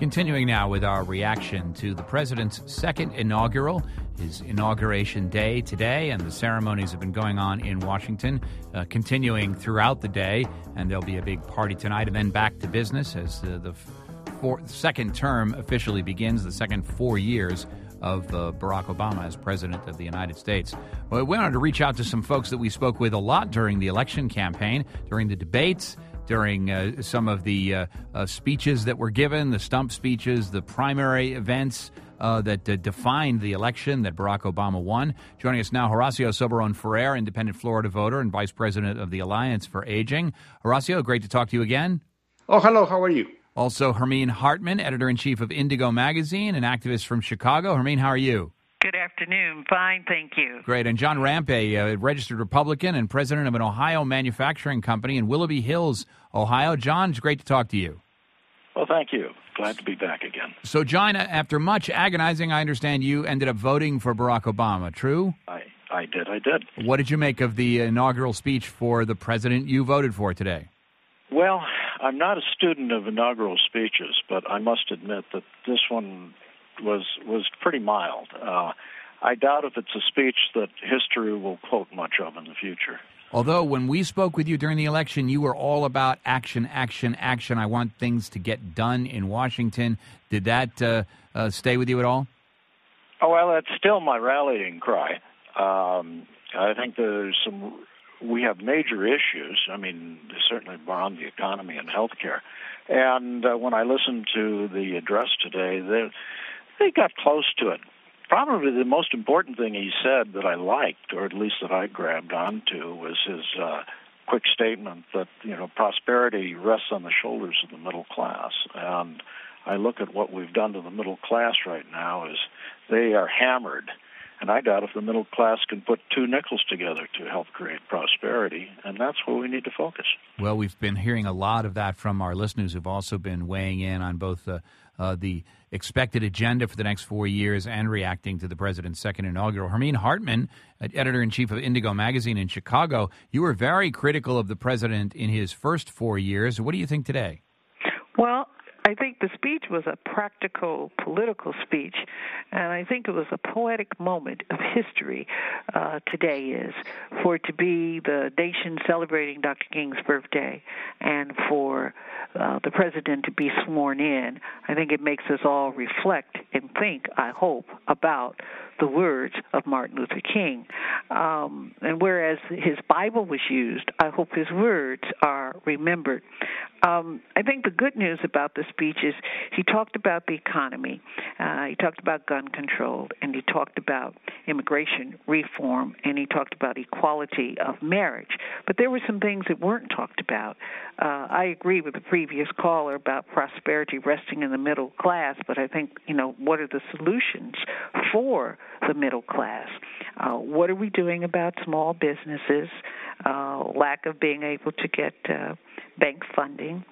Continuing now with our reaction to the president's second inaugural, his inauguration day today, and the ceremonies have been going on in Washington, continuing throughout the day, and there'll be a big party tonight, and then back to business as the second term officially begins, the second 4 years of Barack Obama as president of the United States. Well, we wanted to reach out to some folks that we spoke with a lot during the election campaign, during the debates, during some of the speeches that were given, the stump speeches, the primary events that defined the election that Barack Obama won. Joining us now, Horacio Soberon Ferrer, independent Florida voter and vice president of the Alliance for Aging. Horacio, great to talk to you again. Oh, hello. How are you? Also, Hermine Hartman, editor-in-chief of Indigo Magazine, an activist from Chicago. Hermine, how are you? Good afternoon. Fine, thank you. Great. And John Rampe, a registered Republican and president of an Ohio manufacturing company in Willoughby Hills, Ohio. John, it's great to talk to you. Well, thank you. Glad to be back again. So, John, after much agonizing, I understand you ended up voting for Barack Obama, true? I did. What did you make of the inaugural speech for the president you voted for today? Well, I'm not a student of inaugural speeches, but I must admit that this one was pretty mild. I doubt if it's a speech that history will quote much of in the future. Although when we spoke with you during the election, you were all about action, action, action. I want things to get done in Washington. Did that stay with you at all? Oh, well, that's still my rallying cry. I think we have major issues. I mean, certainly around the economy and healthcare. And when I listened to the address today, they got close to it. Probably the most important thing he said that I liked, or at least that I grabbed onto, was his quick statement that, prosperity rests on the shoulders of the middle class. And I look at what we've done to the middle class right now is they are hammered. And I doubt if the middle class can put two nickels together to help create prosperity, and that's where we need to focus. Well, we've been hearing a lot of that from our listeners who've also been weighing in on both the expected agenda for the next 4 years and reacting to the president's second inaugural. Hermine Hartman, editor-in-chief of Indigo Magazine in Chicago, you were very critical of the president in his first 4 years. What do you think today? Well, I think the speech was a practical political speech, and I think it was a poetic moment of history today is for it to be the nation celebrating Dr. King's birthday and for the president to be sworn in. I think it makes us all reflect and think, I hope, about the words of Martin Luther King. And whereas his Bible was used, I hope his words are remembered. I think the good news about the speech is he talked about the economy, he talked about gun control, and he talked about immigration reform, and he talked about equality of marriage. But there were some things that weren't talked about. I agree with the previous caller about prosperity resting in the middle class, but I think, what are the solutions for the middle class? What are we doing about small businesses, lack of being able to get bank funding?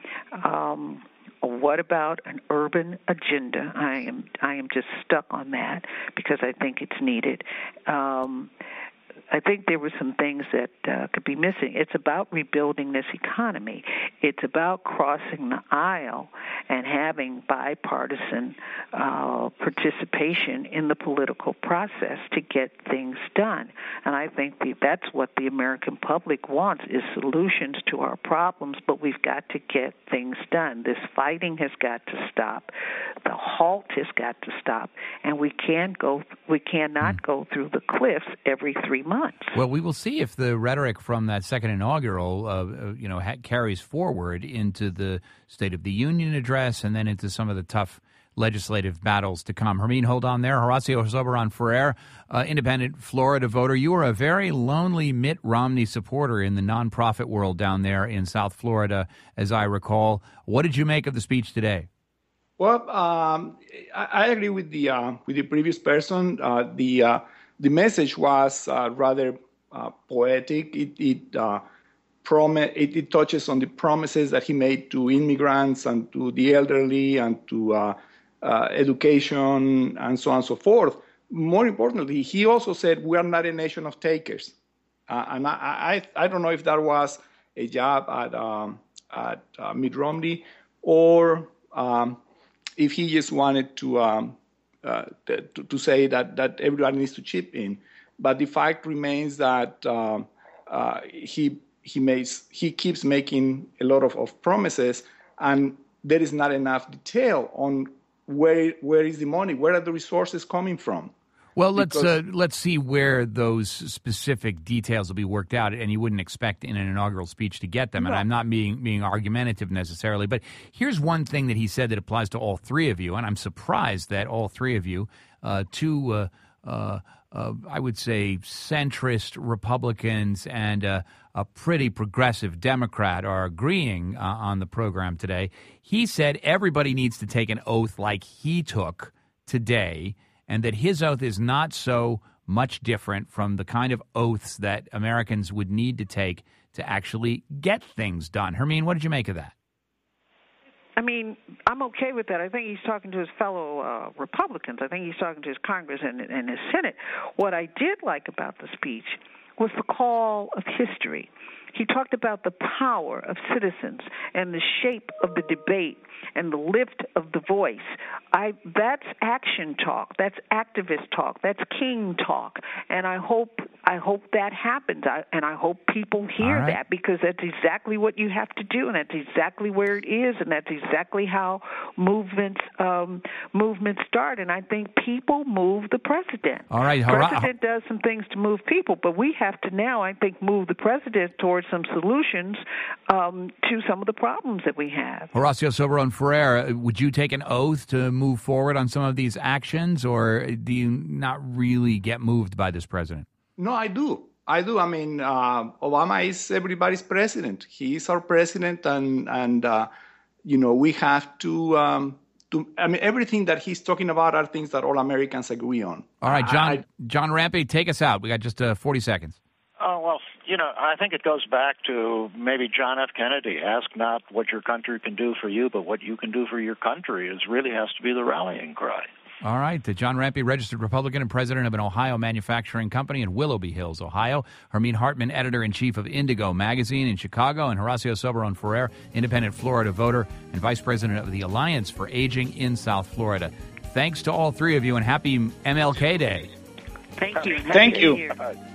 What about an urban agenda? I am just stuck on that because I think it's needed. I think there were some things that could be missing. It's about rebuilding this economy. It's about crossing the aisle and having bipartisan participation in the political process to get things done. And I think that's what the American public wants is solutions to our problems, but we've got to get things done. This fighting has got to stop. The halt has got to stop. And we cannot go through the cliffs every 3 months. Well, we will see if the rhetoric from that second inaugural, carries forward into the State of the Union address and then into some of the tough legislative battles to come. Hermine, hold on there. Horacio Soberon Ferrer, independent Florida voter. You are a very lonely Mitt Romney supporter in the nonprofit world down there in South Florida, as I recall. What did you make of the speech today? Well, I agree with the previous person. The message was rather poetic. It touches on the promises that he made to immigrants and to the elderly and to education and so on and so forth. More importantly, he also said we are not a nation of takers. And I don't know if that was a jab at Mitt Romney or if he just wanted to say that everybody needs to chip in. But the fact remains that he keeps making a lot of promises, and there is not enough detail on where is the money, where are the resources coming from. Well, let's see where those specific details will be worked out, and you wouldn't expect in an inaugural speech to get them. No. And I'm not being argumentative necessarily, but here's one thing that he said that applies to all three of you, and I'm surprised that all three of you, I would say centrist Republicans and a pretty progressive Democrat are agreeing on the program today. He said everybody needs to take an oath like he took today, and that his oath is not so much different from the kind of oaths that Americans would need to take to actually get things done. Hermine, what did you make of that? I mean, I'm okay with that. I think he's talking to his fellow Republicans. I think he's talking to his Congress and his Senate. What I did like about the speech was the call of history. He talked about the power of citizens and the shape of the debate and the lift of the voice. That's action talk. That's activist talk. That's king talk. And I hope that happens. I hope people hear that, because that's exactly what you have to do, and that's exactly where it is, and that's exactly how movements start. And I think people move the president. All right, the president does some things to move people, but we have to now, I think, move the president towards some solutions to some of the problems that we have. Horacio Soberon Ferrer, would you take an oath to move forward on some of these actions, or do you not really get moved by this president? No, I do. I mean, Obama is everybody's president. He is our president, and we have to. I mean, everything that he's talking about are things that all Americans agree on. All right, John Rampe, take us out. We got just 40 seconds. Oh, well, I think it goes back to maybe John F. Kennedy. Ask not what your country can do for you, but what you can do for your country really has to be the rallying cry. All right. John Rampe, registered Republican and president of an Ohio manufacturing company in Willoughby Hills, Ohio. Hermine Hartman, editor-in-chief of Indigo magazine in Chicago. And Horacio Soberon Ferrer, independent Florida voter and vice president of the Alliance for Aging in South Florida. Thanks to all three of you, and happy MLK Day. Thank you. Thank you.